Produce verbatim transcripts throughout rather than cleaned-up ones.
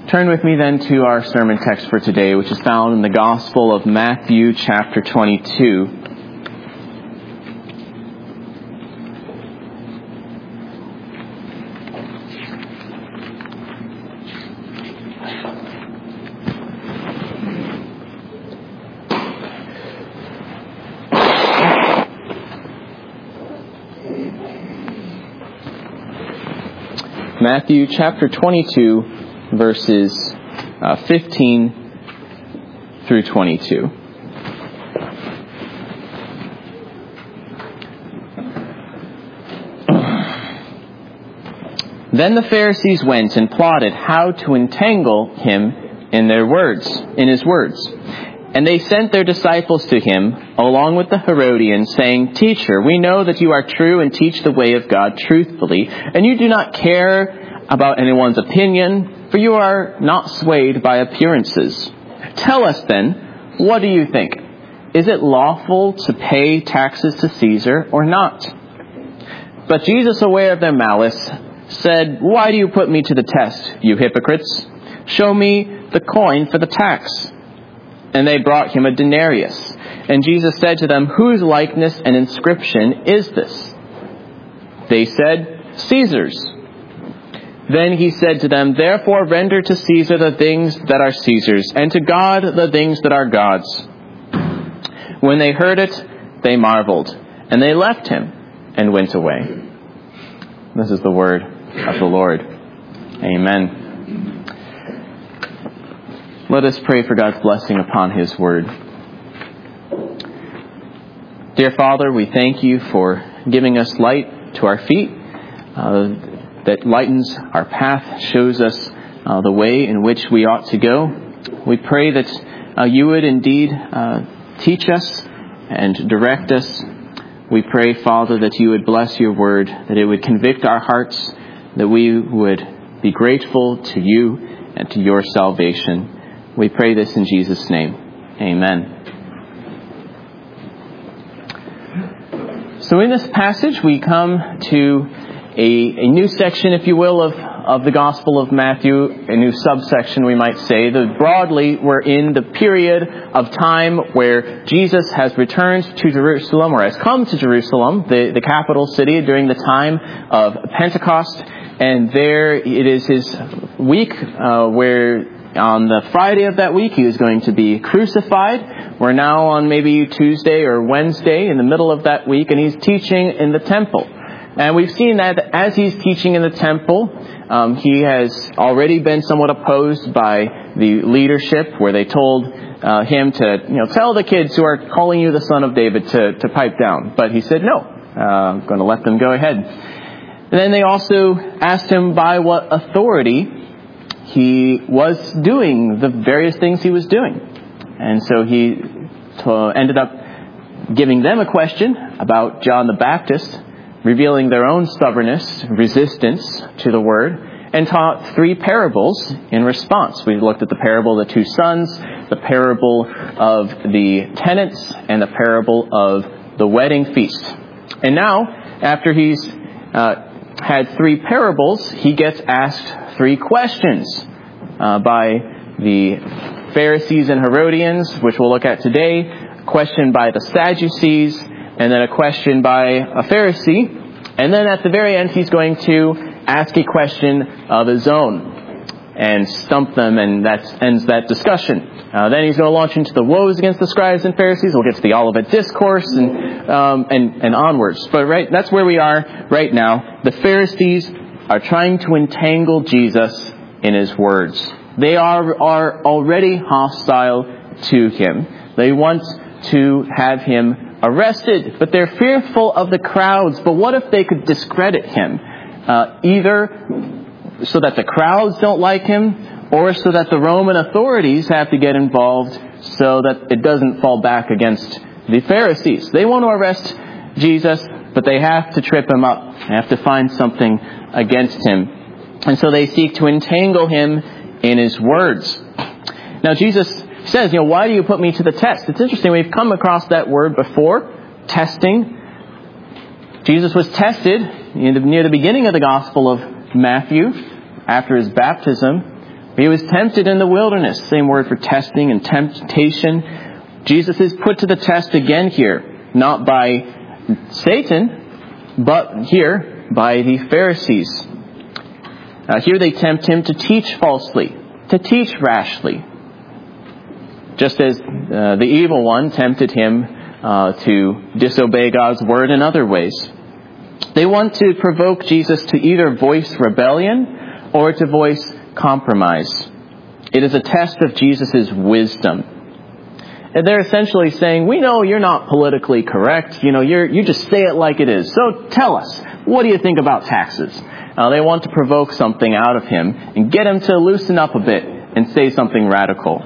Turn with me then to our sermon text for today, which is found in the Gospel of Matthew chapter twenty-two. Matthew chapter twenty-two, verses uh, fifteen through twenty-two. Then the Pharisees went and plotted how to entangle him in their words, in his words. And they sent their disciples to him, along with the Herodians, saying, "Teacher, we know that you are true and teach the way of God truthfully, and you do not care about anyone's opinion, for you are not swayed by appearances. Tell us then, what do you think? Is it lawful to pay taxes to Caesar or not?" But Jesus, aware of their malice, said, "Why do you put me to the test, you hypocrites? Show me the coin for the tax." And they brought him a denarius. And Jesus said to them, "Whose likeness and inscription is this?" They said, "Caesar's." Then he said to them, "Therefore render to Caesar the things that are Caesar's, and to God the things that are God's." When they heard it, they marveled, and they left him and went away. This is the word of the Lord. Amen. Let us pray for God's blessing upon his word. Dear Father, we thank you for giving us light to our feet, uh, that lightens our path, shows us uh, the way in which we ought to go. We pray that uh, you would indeed uh, teach us and direct us. We pray, Father, that you would bless your word, that it would convict our hearts, that we would be grateful to you and to your salvation. We pray this in Jesus' name. Amen. So in this passage, we come to A, a new section, if you will, of, of the Gospel of Matthew, a new subsection, we might say. The, broadly, we're in the period of time where Jesus has returned to Jerusalem, or has come to Jerusalem, the, the capital city, during the time of Pentecost. And there it is his week uh, where on the Friday of that week he was going to be crucified. We're now on maybe Tuesday or Wednesday in the middle of that week, and he's teaching in the temple. And we've seen that as he's teaching in the temple, um, he has already been somewhat opposed by the leadership, where they told uh, him to, you know, tell the kids who are calling you the son of David to, to pipe down. But he said, no, uh, I'm going to let them go ahead. And then they also asked him by what authority he was doing the various things he was doing. And so he t- ended up giving them a question about John the Baptist, revealing their own stubbornness, resistance to the word, and taught three parables in response. We looked at the parable of the two sons, the parable of the tenants, and the parable of the wedding feast. And now, after he's uh, had three parables, he gets asked three questions uh, by the Pharisees and Herodians, which we'll look at today, a question by the Sadducees, and then a question by a Pharisee. And then at the very end, he's going to ask a question of his own and stump them, and that ends that discussion. Uh, then he's going to launch into the woes against the scribes and Pharisees. We'll get to the Olivet Discourse and um, and, and onwards. But right, that's where we are right now. The Pharisees are trying to entangle Jesus in his words. They are are already hostile to him. They want to have him arrested, but they're fearful of the crowds. But what if they could discredit him? Uh, either so that the crowds don't like him, or so that the Roman authorities have to get involved so that it doesn't fall back against the Pharisees. They want to arrest Jesus, but they have to trip him up. They have to find something against him. And so they seek to entangle him in his words. Now Jesus says, you know, why do you put me to the test? It's interesting. We've come across that word before, testing. Jesus was tested near the beginning of the Gospel of Matthew after his baptism He was tempted in the wilderness. Same word for testing and temptation. Jesus is put to the test again here, not by Satan, but here by the Pharisees. Uh, here they tempt him to teach falsely, to teach rashly. Just as uh, the evil one tempted him uh, to disobey God's word in other ways. They want to provoke Jesus to either voice rebellion or to voice compromise. It is a test of Jesus' wisdom. And they're essentially saying, we know you're not politically correct. You know, you're, you just say it like it is. So tell us, what do you think about taxes? Uh, they want to provoke something out of him and get him to loosen up a bit and say something radical.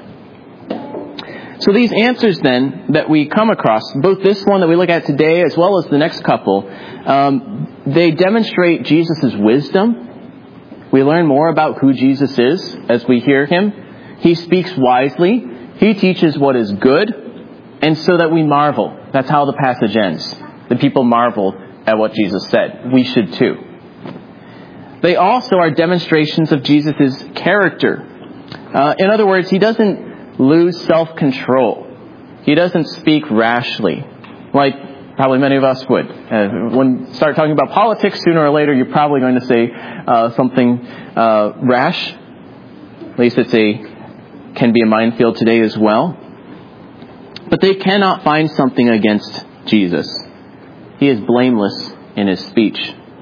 So these answers then that we come across, both this one that we look at today as well as the next couple, um, they demonstrate Jesus' wisdom. We learn more about who Jesus is as we hear him. He speaks wisely. He teaches what is good. And so that we marvel. That's how the passage ends. The people marveled at what Jesus said. We should too. They also are demonstrations of Jesus' character. Uh, in other words, he doesn't lose self-control. He doesn't speak rashly, like probably many of us would. Uh, when you start talking about politics, sooner or later, you're probably going to say uh, something uh, rash. At least it's a can be a minefield today as well. But they cannot find something against Jesus. He is blameless in his speech.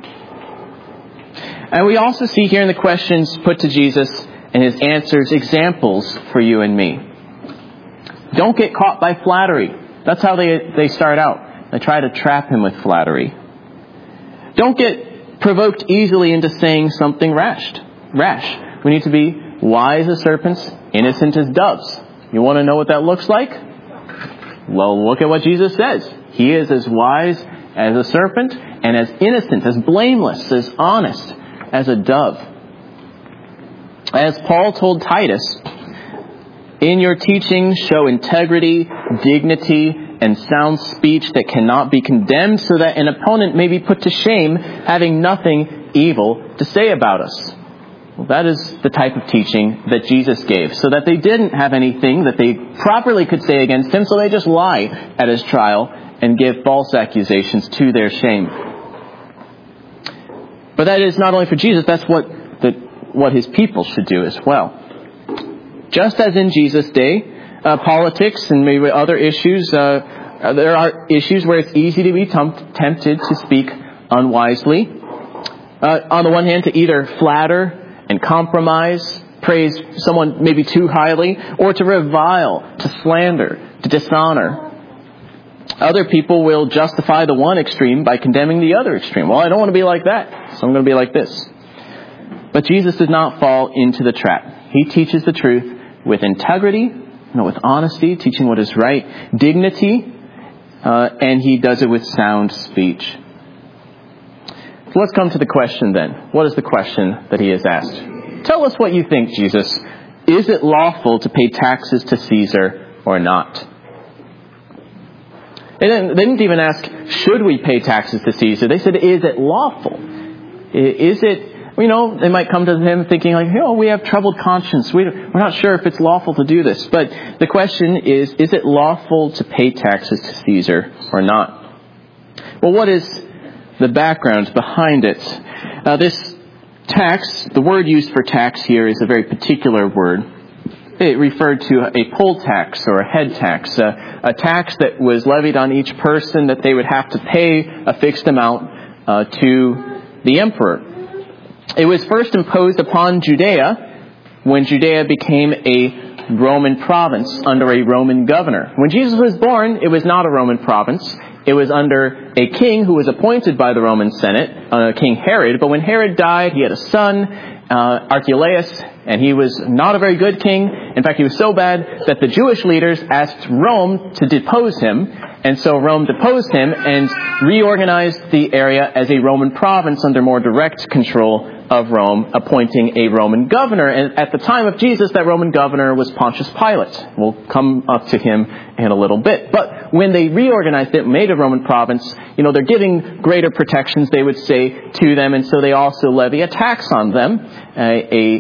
And we also see here in the questions put to Jesus and his answers examples for you and me. Don't get caught by flattery. That's how they, they start out. They try to trap him with flattery. Don't get provoked easily into saying something rash. Rash. We need to be wise as serpents, innocent as doves. You want to know what that looks like? Well, look at what Jesus says. He is as wise as a serpent and as innocent, as blameless, as honest as a dove. As Paul told Titus, in your teaching show integrity, dignity, and sound speech that cannot be condemned, so that an opponent may be put to shame, having nothing evil to say about us. Well, that is the type of teaching that Jesus gave, so that they didn't have anything that they properly could say against him, so they just lie at his trial and give false accusations to their shame. But that is not only for Jesus, that's what the, what his people should do as well. Just as in Jesus' day, uh, politics and maybe other issues, uh, there are issues where it's easy to be tempt- tempted to speak unwisely. Uh, on the one hand, to either flatter and compromise, praise someone maybe too highly, or to revile, to slander, to dishonor. Other people will justify the one extreme by condemning the other extreme. Well, I don't want to be like that, so I'm going to be like this. But Jesus does not fall into the trap. He teaches the truth with integrity, you know, with honesty, teaching what is right, dignity, uh, and he does it with sound speech. So let's come to the question then. What is the question that he has asked? Tell us what you think, Jesus. Is it lawful to pay taxes to Caesar or not? They didn't, they didn't even ask, should we pay taxes to Caesar? They said, is it lawful? Is it, you know, they might come to him thinking like, oh, we have troubled conscience. We, we're not sure if it's lawful to do this. But the question is, is it lawful to pay taxes to Caesar or not? Well, what is the background behind it? Uh, this tax, the word used for tax here is a very particular word. It referred to a poll tax or a head tax, a, a tax that was levied on each person that they would have to pay a fixed amount uh, to the emperor. It was first imposed upon Judea when Judea became a Roman province under a Roman governor. When Jesus was born, it was not a Roman province. It was under a king who was appointed by the Roman Senate, uh, King Herod. But when Herod died, he had a son, uh, Archelaus, and he was not a very good king. In fact, he was so bad that the Jewish leaders asked Rome to depose him. And so Rome deposed him and reorganized the area as a Roman province under more direct control of Rome, appointing a Roman governor. And at the time of Jesus, that Roman governor was Pontius Pilate. We'll come up to him in a little bit. But when they reorganized it, made a Roman province, you know, they're giving greater protections, they would say, to them. And so they also levy a tax on them, a, a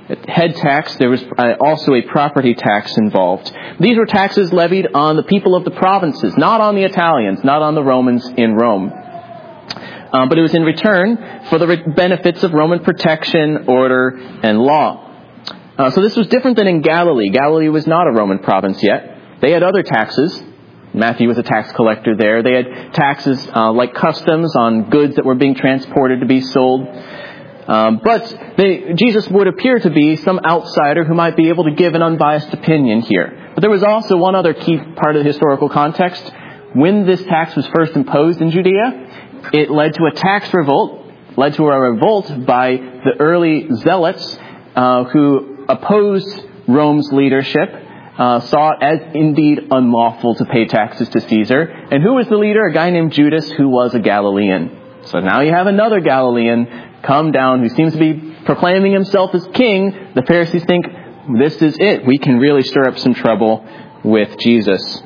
head tax, there was uh, also a property tax involved. These were taxes levied on the people of the provinces, not on the Italians, not on the Romans in Rome. Um, but it was in return for the re- benefits of Roman protection, order, and law. Uh, so this was different than in Galilee. Galilee was not a Roman province yet. They had other taxes. Matthew was a tax collector there. They had taxes uh, like customs on goods that were being transported to be sold. Um, but they, Jesus would appear to be some outsider who might be able to give an unbiased opinion here. But there was also one other key part of the historical context. When this tax was first imposed in Judea, it led to a tax revolt, led to a revolt by the early zealots uh, who opposed Rome's leadership, uh, saw it as indeed unlawful to pay taxes to Caesar. And who was the leader? A guy named Judas, who was a Galilean. So now you have another Galilean come down who seems to be proclaiming himself as king. The Pharisees think, this is it. We can really stir up some trouble with Jesus.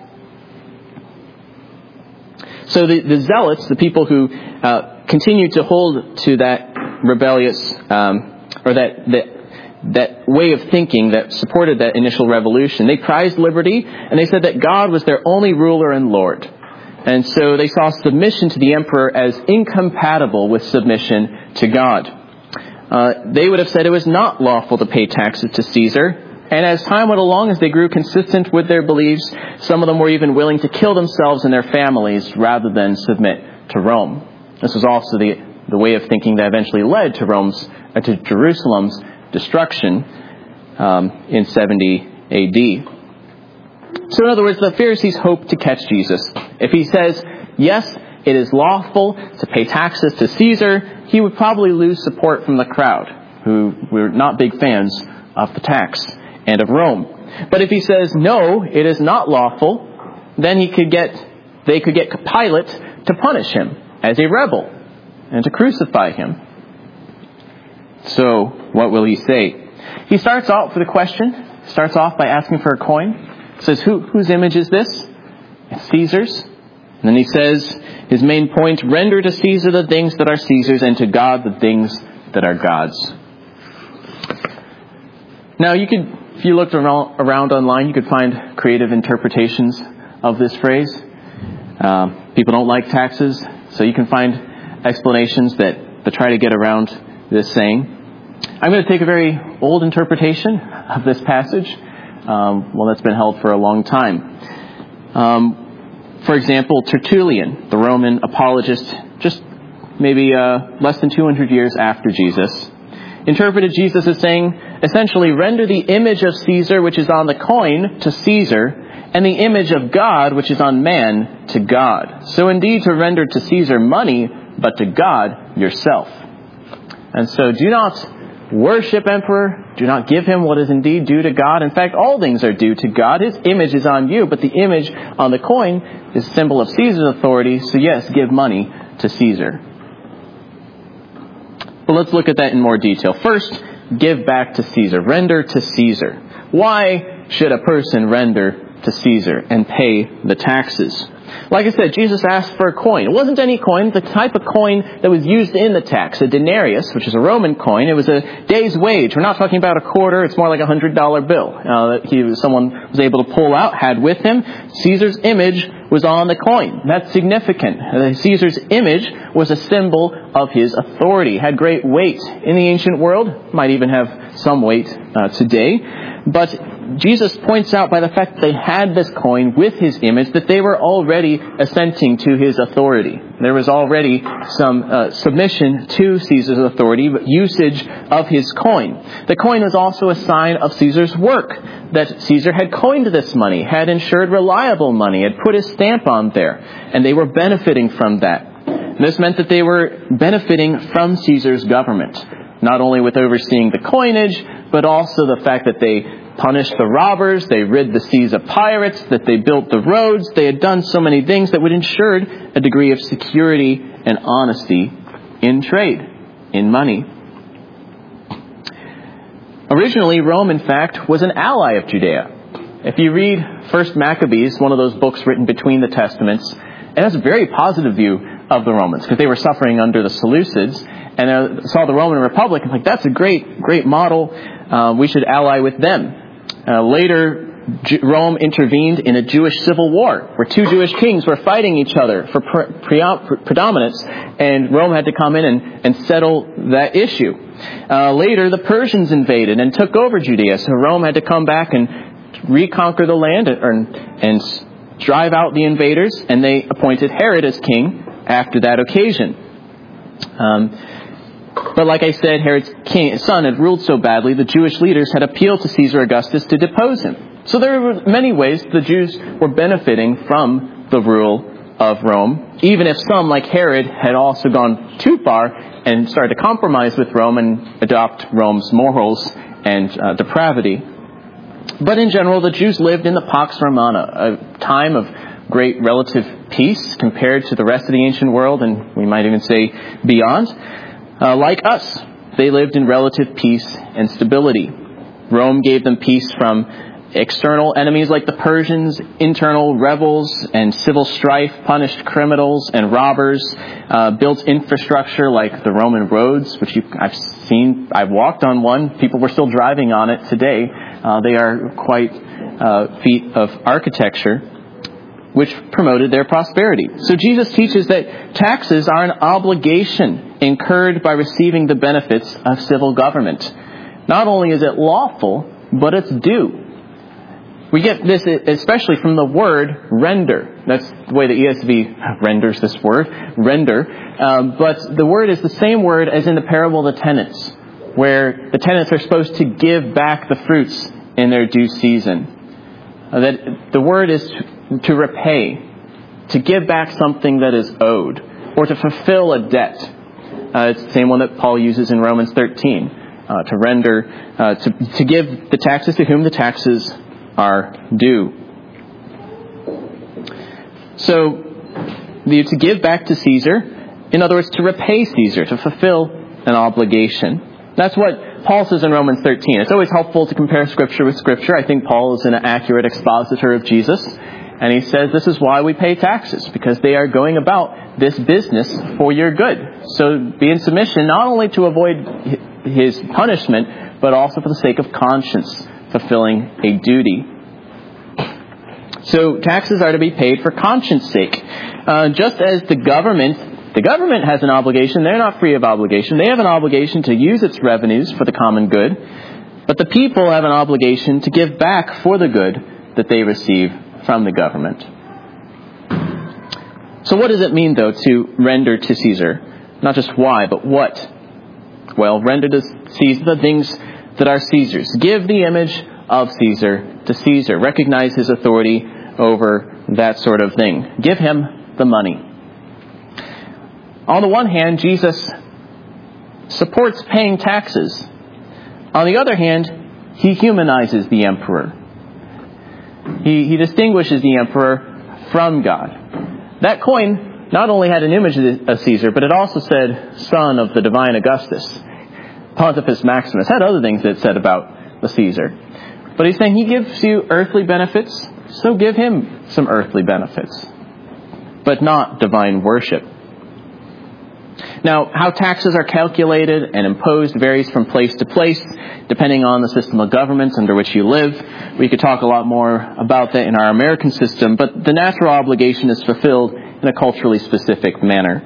So the, the zealots, the people who uh, continued to hold to that rebellious, um, or that, that that way of thinking that supported that initial revolution, they prized liberty, and they said that God was their only ruler and Lord. And so they saw submission to the emperor as incompatible with submission to God. Uh, they would have said it was not lawful to pay taxes to Caesar. And as time went along, as they grew consistent with their beliefs, some of them were even willing to kill themselves and their families rather than submit to Rome. This was also the, the way of thinking that eventually led to Rome's, uh, to Jerusalem's destruction um, in seventy A D. So in other words, the Pharisees hoped to catch Jesus. If he says, yes, it is lawful to pay taxes to Caesar, he would probably lose support from the crowd, who were not big fans of the tax and of Rome. But if he says, no, it is not lawful, then he could get, they could get Pilate to punish him as a rebel and to crucify him. So, what will he say? He starts off with a question, starts off by asking for a coin. Says, Who, whose image is this? It's Caesar's. And then he says, his main point, render to Caesar the things that are Caesar's and to God the things that are God's. Now, you could, if you looked around, around online, you could find creative interpretations of this phrase. Um, people don't like taxes, so you can find explanations that, that try to get around this saying. I'm going to take a very old interpretation of this passage, um, one that's been held for a long time. Um, for example, Tertullian, the Roman apologist, just maybe uh, less than two hundred years after Jesus, interpreted Jesus as saying, essentially, render the image of Caesar, which is on the coin, to Caesar, and the image of God, which is on man, to God. So indeed, to render to Caesar money, but to God yourself. And so do not worship emperor. Do not give him what is indeed due to God. In fact, all things are due to God. His image is on you, but the image on the coin is a symbol of Caesar's authority. So yes, give money to Caesar. But let's look at that in more detail. First, give back to Caesar. Render to Caesar. Why should a person render to Caesar and pay the taxes? Like I said, Jesus asked for a coin. It wasn't any coin, the type of coin that was used in the tax, a denarius, which is a Roman coin. It was a day's wage. We're not talking about a quarter. It's more like a hundred dollar bill uh, that he, someone was able to pull out, had with him. Caesar's image was on the coin. That's significant. Uh, Caesar's image was a symbol of his authority. It had great weight in the ancient world. Might even have some weight uh, today. But Jesus points out by the fact that they had this coin with his image that they were already assenting to his authority. There was already some uh, submission to Caesar's authority, but usage of his coin. The coin was also a sign of Caesar's work, that Caesar had coined this money, had ensured reliable money, had put his stamp on there, and they were benefiting from that. And this meant that they were benefiting from Caesar's government, not only with overseeing the coinage, but also the fact that they punished the robbers, they rid the seas of pirates, that they built the roads. They had done so many things that would ensure a degree of security and honesty in trade, in money. Originally, Rome, in fact, was an ally of Judea. If you read First Maccabees, one of those books written between the Testaments, it has a very positive view of the Romans, because they were suffering under the Seleucids, and uh, saw the Roman Republic and like, that's a great, great model. Uh, we should ally with them. Uh, later, J- Rome intervened in a Jewish civil war where two Jewish kings were fighting each other for pre- pre- predominance, and Rome had to come in and, and settle that issue. Uh, later, the Persians invaded and took over Judea, so Rome had to come back and reconquer the land and, and drive out the invaders, and they appointed Herod as king after that occasion. Um, but like I said, Herod's king, son had ruled so badly, the Jewish leaders had appealed to Caesar Augustus to depose him. So there were many ways the Jews were benefiting from the rule of Rome, even if some, like Herod, had also gone too far and started to compromise with Rome and adopt Rome's morals and uh, depravity. But in general, the Jews lived in the Pax Romana, a time of great relative peace compared to the rest of the ancient world, and we might even say beyond. Uh, like us, they lived in relative peace and stability. Rome gave them peace from external enemies like the Persians, internal rebels and civil strife, punished criminals and robbers, uh, built infrastructure like the Roman roads, which you, I've seen, I've walked on one. People were still driving on it today. Uh, they are quite uh, feat of architecture, which promoted their prosperity. So Jesus teaches that taxes are an obligation incurred by receiving the benefits of civil government. Not only is it lawful, but it's due. We get this especially from the word render. That's the way the E S V renders this word, render. Um, but the word is the same word as in the parable of the tenants, where the tenants are supposed to give back the fruits in their due season. Uh, that the word is to, to repay, to give back something that is owed, or to fulfill a debt. Uh, it's the same one that Paul uses in Romans thirteen, uh, to render, uh, to, to give the taxes to whom the taxes are due. So, the, to give back to Caesar, in other words, to repay Caesar, to fulfill an obligation. That's what Paul says in Romans thirteen. It's always helpful to compare Scripture with Scripture. I think Paul is an accurate expositor of Jesus. And he says this is why we pay taxes, because they are going about this business for your good. So be in submission not only to avoid his punishment, but also for the sake of conscience, fulfilling a duty. So taxes are to be paid for conscience sake. Uh, just as the government, the government has an obligation, they're not free of obligation. They have an obligation to use its revenues for the common good. But the people have an obligation to give back for the good that they receive from the government. So what does it mean, though, to render to Caesar? Not just why, but what? Well, render to Caesar the things that are Caesar's. Give the image of Caesar to Caesar. Recognize his authority over that sort of thing. Give him the money. On the one hand, Jesus supports paying taxes. On the other hand, he humanizes the emperor. He, he distinguishes the emperor from God. That coin not only had an image of Caesar, but it also said, son of the divine Augustus. Pontifex Maximus had other things that it said about the Caesar. But he's saying he gives you earthly benefits, so give him some earthly benefits, but not divine worship. Now, how taxes are calculated and imposed varies from place to place, depending on the system of government under which you live. We could talk a lot more about that in our American system, but the natural obligation is fulfilled in a culturally specific manner.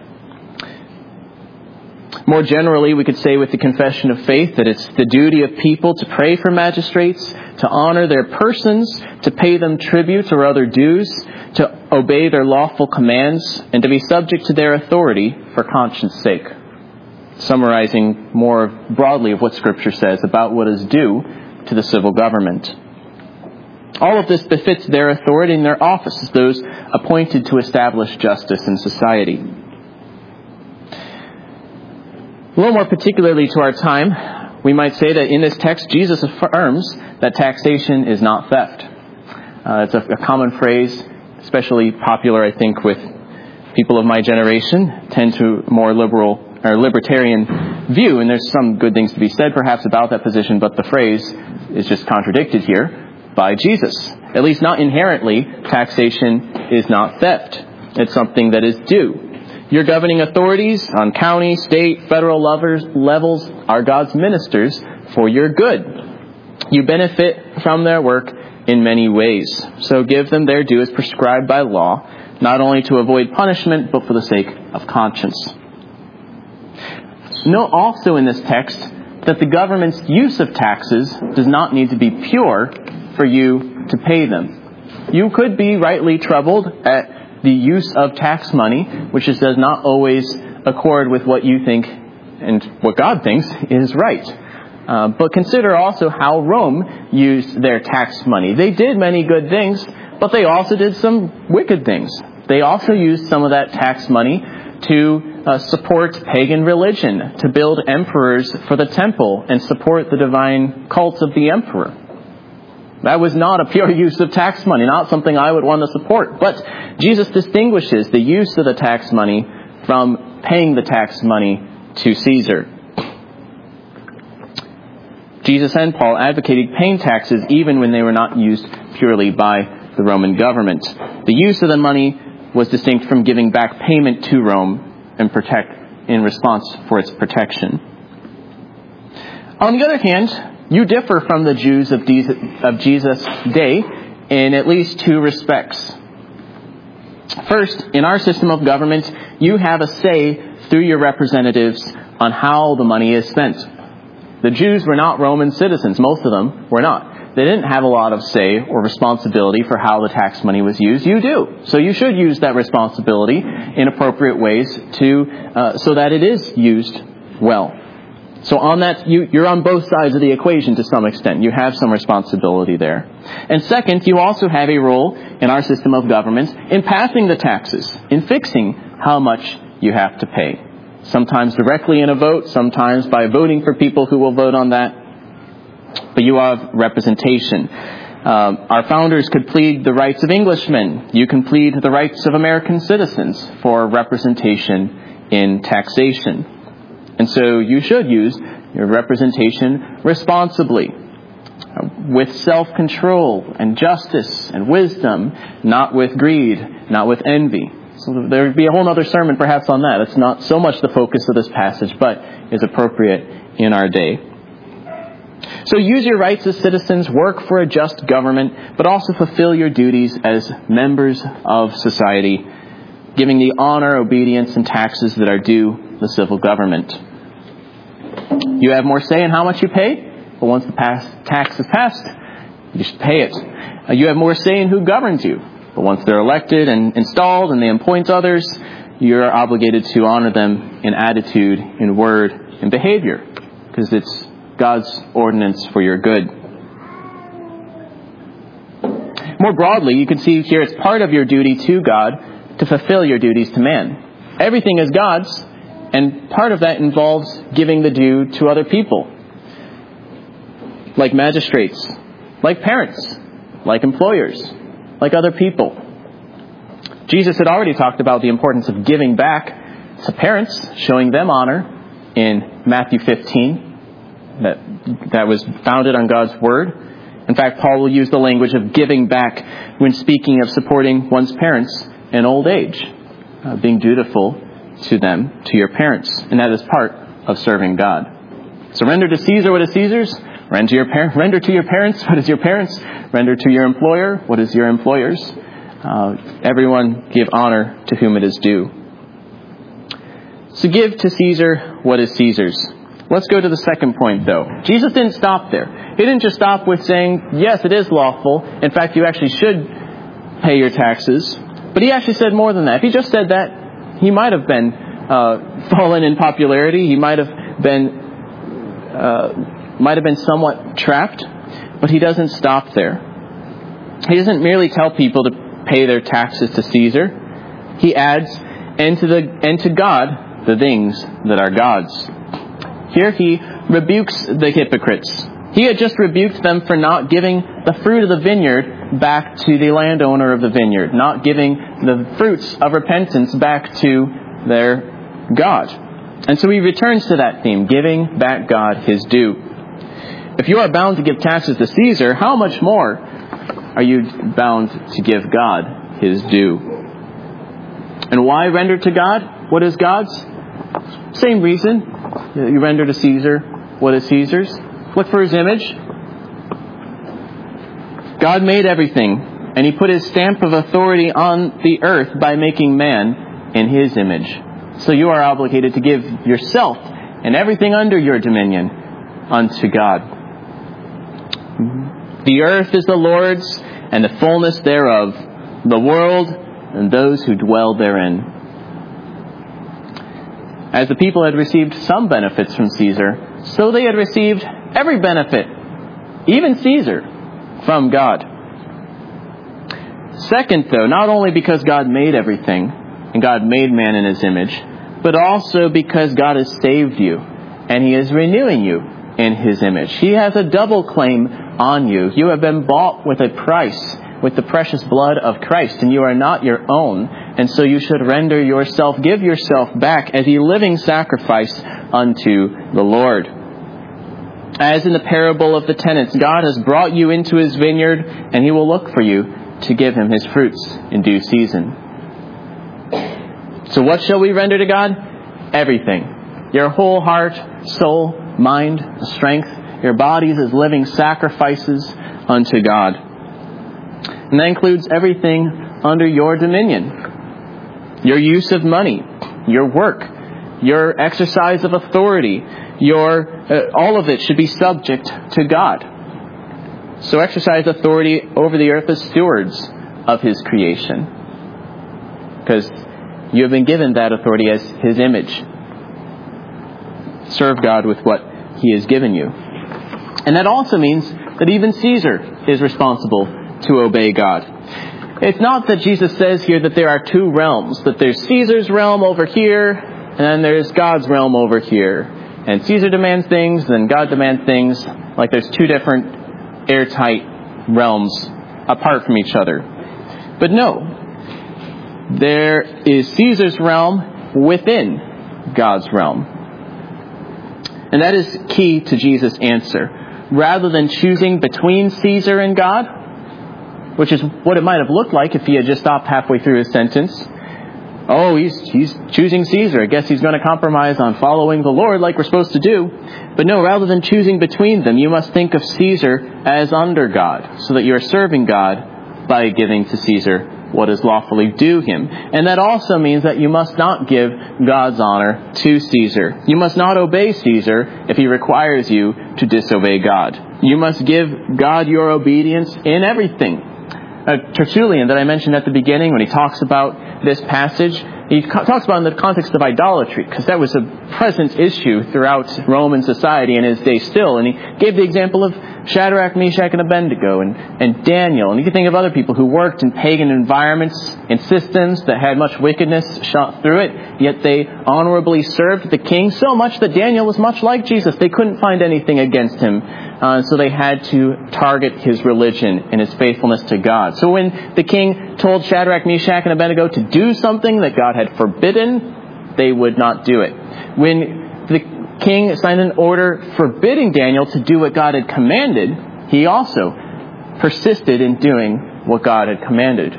More generally, we could say with the confession of faith that it's the duty of people to pray for magistrates, to honor their persons, to pay them tribute or other dues, to obey their lawful commands, and to be subject to their authority for conscience sake. Summarizing more broadly of what Scripture says about what is due to the civil government. All of this befits their authority and their office as those appointed to establish justice in society. A little more particularly to our time, we might say that in this text, Jesus affirms that taxation is not theft. Uh, it's a, a common phrase, especially popular, I think, with people of my generation, tend to a more liberal or libertarian view. And there's some good things to be said, perhaps, about that position, but the phrase is just contradicted here by Jesus. At least not inherently, taxation is not theft. It's something that is due. Your governing authorities on county, state, federal levels are God's ministers for your good. You benefit from their work in many ways. So give them their due as prescribed by law, not only to avoid punishment, but for the sake of conscience. Note also in this text that the government's use of taxes does not need to be pure for you to pay them. You could be rightly troubled at the use of tax money, which just does not always accord with what you think and what God thinks is right. Uh, but consider also how Rome used their tax money. They did many good things, but they also did some wicked things. They also used some of that tax money to uh, support pagan religion, to build emperors for the temple and support the divine cult of the emperor. That was not a pure use of tax money, not something I would want to support. But Jesus distinguishes the use of the tax money from paying the tax money to Caesar. Jesus and Paul advocated paying taxes even when they were not used purely by the Roman government. The use of the money was distinct from giving back payment to Rome and protect in response for its protection. On the other hand, you differ from the Jews of Jesus' day in at least two respects. First, in our system of government, you have a say through your representatives on how the money is spent. The Jews were not Roman citizens. Most of them were not. They didn't have a lot of say or responsibility for how the tax money was used. You do. So you should use that responsibility in appropriate ways to uh, so that it is used well. So on that, you, you're on both sides of the equation to some extent. You have some responsibility there. And second, you also have a role in our system of government in passing the taxes, in fixing how much you have to pay. Sometimes directly in a vote, sometimes by voting for people who will vote on that. But you have representation. Um, our founders could plead the rights of Englishmen. You can plead the rights of American citizens for representation in taxation. And so you should use your representation responsibly, with self-control and justice and wisdom, not with greed, not with envy. So there would be a whole other sermon perhaps on that. It's not so much the focus of this passage, but is appropriate in our day. So use your rights as citizens, work for a just government, but also fulfill your duties as members of society, giving the honor, obedience, and taxes that are due the civil government. You have more say in how much you pay, but once the pass, tax is passed, you should pay it. Uh, you have more say in who governs you, but once they're elected and installed and they appoint others, you're obligated to honor them in attitude, in word, in behavior, because it's God's ordinance for your good. More broadly, you can see here it's part of your duty to God to fulfill your duties to man. Everything is God's, and part of that involves giving the due to other people, like magistrates, like parents, like employers, like other people. Jesus had already talked about the importance of giving back to parents, showing them honor in Matthew fifteen. That that was founded on God's Word. In fact, Paul will use the language of giving back when speaking of supporting one's parents in old age, uh, being dutiful to them, to your parents. And that is part of serving God. So render to Caesar what is Caesar's. Render to your, par- render to your parents what is your parents'. Render to your employer what is your employer's. Uh, everyone give honor to whom it is due. So give to Caesar what is Caesar's. Let's go to the second point, though. Jesus didn't stop there. He didn't just stop with saying, yes, it is lawful. In fact, you actually should pay your taxes. But he actually said more than that. If he just said that, he might have been uh, fallen in popularity. He might have been uh, might have been somewhat trapped. But he doesn't stop there. He doesn't merely tell people to pay their taxes to Caesar. He adds, and to the and to God the things that are God's. Here he rebukes the hypocrites. He had just rebuked them for not giving the fruit of the vineyard back to the landowner of the vineyard, not giving the fruits of repentance back to their God. And so he returns to that theme, giving back God his due. If you are bound to give taxes to Caesar, how much more are you bound to give God his due? And why render to God? What is God's? Same reason. You render to Caesar what is Caesar's. Look for his image. God made everything, and he put his stamp of authority on the earth by making man in his image. So you are obligated to give yourself and everything under your dominion unto God. The earth is the Lord's, and the fullness thereof, the world and those who dwell therein. As the people had received some benefits from Caesar, so they had received every benefit, even Caesar, from God. Second, though, not only because God made everything, and God made man in his image, but also because God has saved you, and he is renewing you in his image. He has a double claim on you. You have been bought with a price, with the precious blood of Christ, and you are not your own. And so you should render yourself, give yourself back as a living sacrifice unto the Lord. As in the parable of the tenants, God has brought you into his vineyard, and he will look for you to give him his fruits in due season. So what shall we render to God? Everything. Your whole heart, soul, mind, strength, your bodies as living sacrifices unto God. And that includes everything under your dominion. Your use of money, your work, your exercise of authority, your uh, all of it should be subject to God. So exercise authority over the earth as stewards of his creation, because you have been given that authority as his image. Serve God with what he has given you. And that also means that even Caesar is responsible to obey God. It's not that Jesus says here that there are two realms, that there's Caesar's realm over here, and then there's God's realm over here. And Caesar demands things, then God demands things, like there's two different airtight realms apart from each other. But no, there is Caesar's realm within God's realm. And that is key to Jesus' answer. Rather than choosing between Caesar and God, which is what it might have looked like if he had just stopped halfway through his sentence. Oh, he's he's choosing Caesar. I guess he's going to compromise on following the Lord like we're supposed to do. But no, rather than choosing between them, you must think of Caesar as under God, so that you are serving God by giving to Caesar what is lawfully due him. And that also means that you must not give God's honor to Caesar. You must not obey Caesar if he requires you to disobey God. You must give God your obedience in everything. Uh, Tertullian, that I mentioned at the beginning, when he talks about this passage, he co- talks about it in the context of idolatry, because that was a present issue throughout Roman society in his day still. And he gave the example of Shadrach, Meshach, and Abednego, and, and Daniel. And you can think of other people who worked in pagan environments, in systems that had much wickedness shot through it, yet they honorably served the king so much that Daniel was much like Jesus. They couldn't find anything against him. Uh, so they had to target his religion and his faithfulness to God. So when the king told Shadrach, Meshach, and Abednego to do something that God had forbidden, they would not do it. When the king signed an order forbidding Daniel to do what God had commanded, he also persisted in doing what God had commanded,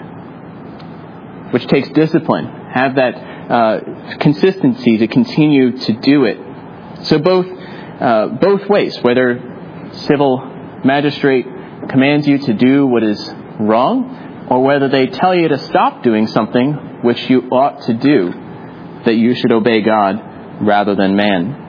which takes discipline. Have that uh, consistency to continue to do it. So both uh, both ways, whether civil magistrate commands you to do what is wrong, or whether they tell you to stop doing something which you ought to do, that you should obey God rather than man.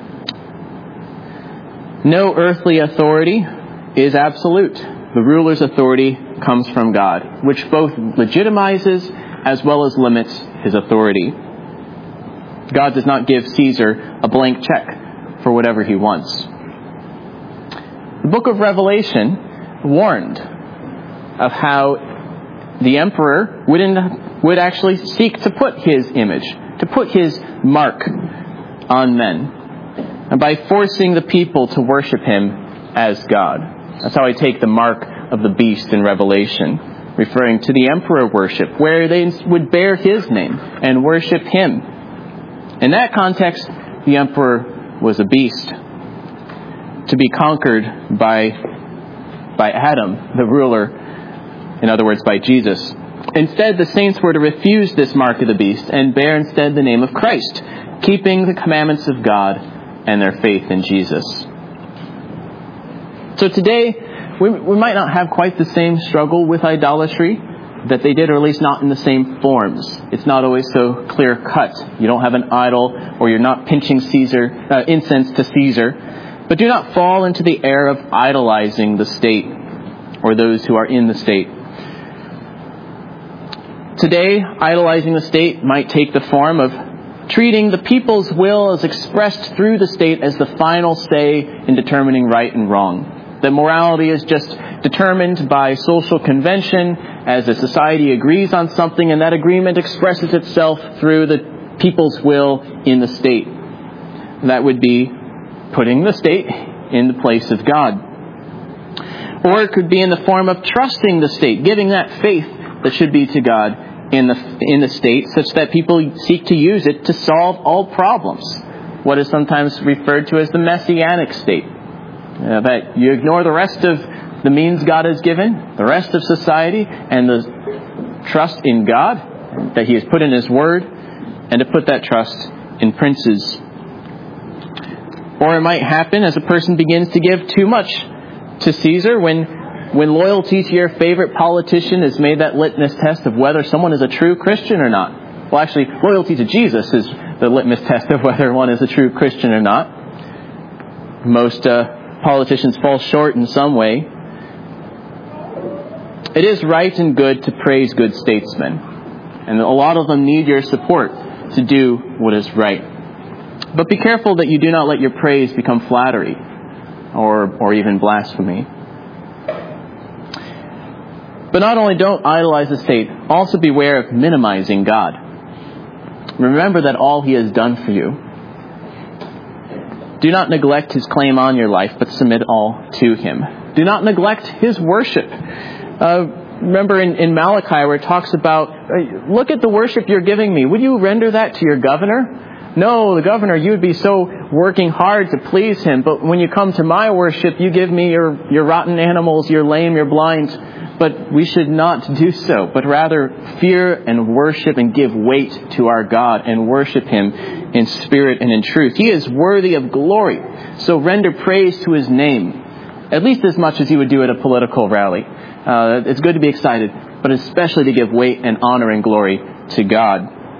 No earthly authority is absolute. The ruler's authority comes from God, which both legitimizes as well as limits his authority. God does not give Caesar a blank check for whatever he wants. The book of Revelation warned of how the emperor would, in, would actually seek to put his image, to put his mark on men, and by forcing the people to worship him as God. That's how I take the mark of the beast in Revelation, referring to the emperor worship, where they would bear his name and worship him. In that context, the emperor was a beast, to be conquered by by Adam, the ruler, in other words, by Jesus, Instead, the saints were to refuse this mark of the beast and bear instead the name of Christ, keeping the commandments of God and their faith in Jesus. So today, we, we might not have quite the same struggle with idolatry that they did, or at least not in the same forms. It's not always so clear cut. You don't have an idol, or you're not pinching Caesar, uh, incense to Caesar. But do not fall into the error of idolizing the state or those who are in the state. Today, idolizing the state might take the form of treating the people's will as expressed through the state as the final say in determining right and wrong. That morality is just determined by social convention as a society agrees on something, and that agreement expresses itself through the people's will in the state. That would be putting the state in the place of God. Or it could be in the form of trusting the state, giving that faith that should be to God in the in the state, such that people seek to use it to solve all problems. What is sometimes referred to as the messianic state. Uh, that you ignore the rest of the means God has given, the rest of society, and the trust in God that He has put in His Word, and to put that trust in princes. Or it might happen as a person begins to give too much to Caesar when When loyalty to your favorite politician has made that litmus test of whether someone is a true Christian or not. Well, actually, loyalty to Jesus is the litmus test of whether one is a true Christian or not. Most uh, politicians fall short in some way. It is right and good to praise good statesmen. And a lot of them need your support to do what is right. But be careful that you do not let your praise become flattery or or even blasphemy. But not only don't idolize the state, also beware of minimizing God. Remember that all He has done for you. Do not neglect His claim on your life, but submit all to Him. Do not neglect His worship. Uh, remember in, in Malachi where it talks about, look at the worship you're giving me. Would you render that to your governor? No, the governor, you would be so working hard to please him. But when you come to my worship, you give me your, your rotten animals, you're lame, you're blind. But we should not do so, but rather fear and worship and give weight to our God and worship Him in spirit and in truth. He is worthy of glory. So render praise to His name, at least as much as you would do at a political rally. Uh, it's good to be excited, but especially to give weight and honor and glory to God,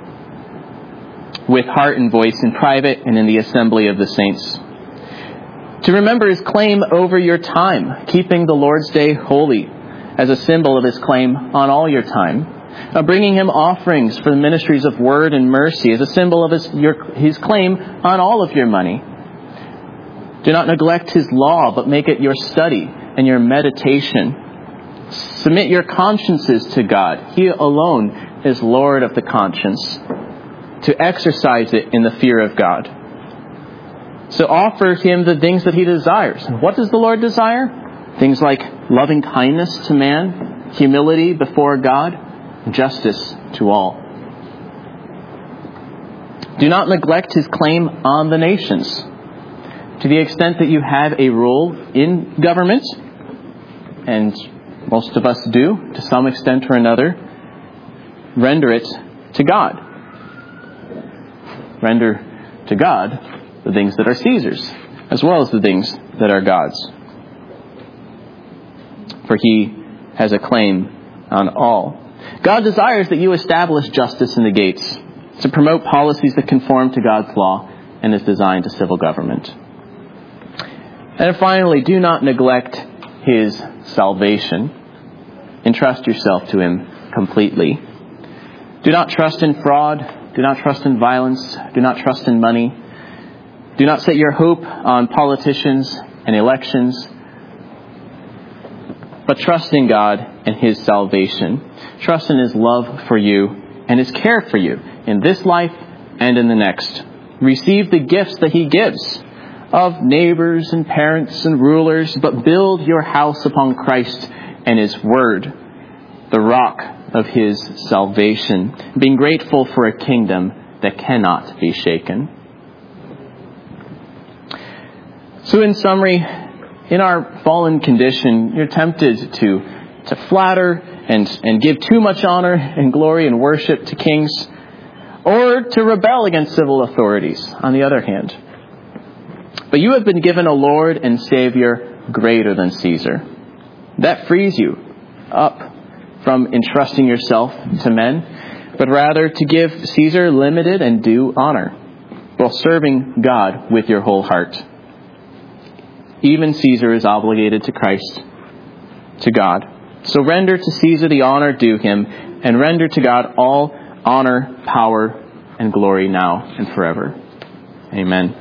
with heart and voice in private and in the assembly of the saints. To remember His claim over your time, keeping the Lord's Day holy as a symbol of His claim on all your time. Uh, bringing Him offerings for the ministries of word and mercy as a symbol of His, your, his claim on all of your money. Do not neglect His law, but make it your study and your meditation. Submit your consciences to God. He alone is Lord of the conscience. To exercise it in the fear of God. So offer Him the things that He desires. What does the Lord desire? Things like loving kindness to man, humility before God, justice to all. Do not neglect His claim on the nations. To the extent that you have a role in government, and most of us do to some extent or another, render it to God. Render to God the things that are Caesar's, as well as the things that are God's. For He has a claim on all. God desires that you establish justice in the gates, to promote policies that conform to God's law and His design to civil government. And finally, do not neglect His salvation. Entrust yourself to Him completely. Do not trust in fraud. Do not trust in violence. Do not trust in money. Do not set your hope on politicians and elections, but trust in God and His salvation. Trust in His love for you and His care for you in this life and in the next. Receive the gifts that He gives of neighbors and parents and rulers, but build your house upon Christ and His Word, the rock of His salvation, being grateful for a kingdom that cannot be shaken. So in summary, in our fallen condition, you're tempted to, to flatter and, and give too much honor and glory and worship to kings, or to rebel against civil authorities, on the other hand. But you have been given a Lord and Savior greater than Caesar. That frees you up from entrusting yourself to men, but rather to give Caesar limited and due honor, while serving God with your whole heart. Even Caesar is obligated to Christ, to God. So render to Caesar the honor due him, and render to God all honor, power, and glory now and forever. Amen.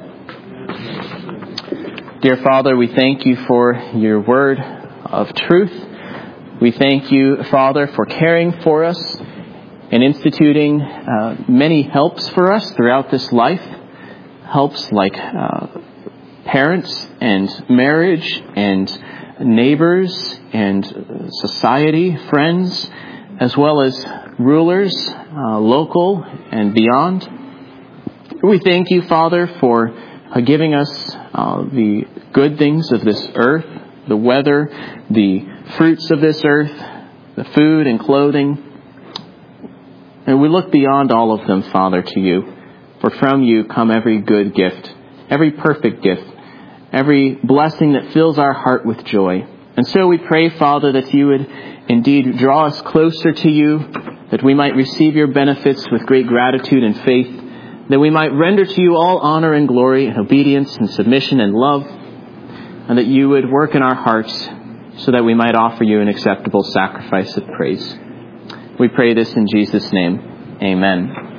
Dear Father, we thank you for your word of truth. We thank you, Father, for caring for us and instituting uh, many helps for us throughout this life. Helps like uh, parents and marriage and neighbors and society, friends, as well as rulers, uh, local and beyond. We thank you, Father, for uh, giving us uh, the good things of this earth, the weather, the fruits of this earth, the food and clothing. And we look beyond all of them, Father, to you. For from you come every good gift, every perfect gift, every blessing that fills our heart with joy. And so we pray, Father, that you would indeed draw us closer to you, that we might receive your benefits with great gratitude and faith, that we might render to you all honor and glory and obedience and submission and love, and that you would work in our hearts so that we might offer you an acceptable sacrifice of praise. We pray this in Jesus' name. Amen.